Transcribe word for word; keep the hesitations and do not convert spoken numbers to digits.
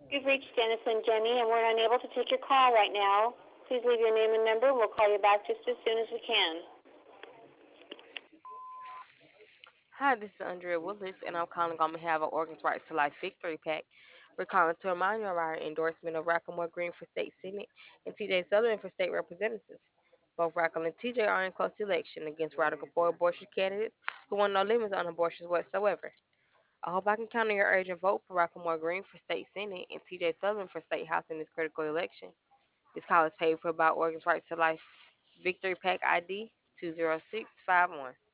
You've reached Dennis and Jenny, and we're unable to take your call right now. Please leave your name and number, and we'll call you back just as soon as we can. Hi, this is Andrea Willis, and I'm calling on behalf of Organs Rights to Life Victory PAC. We're calling to remind you of our endorsement of Racklemore Green for state senate and T J Sutherland for state representative. Both Rackle and T J are in close election against radical pro-abortion candidates who want no limits on abortions whatsoever. I hope I can count on your urgent vote for Racklemore Green for state senate and T J Sutherland for state house in this critical election. This call is paid for by Organs Rights to Life Victory PAC I D two zero six five one.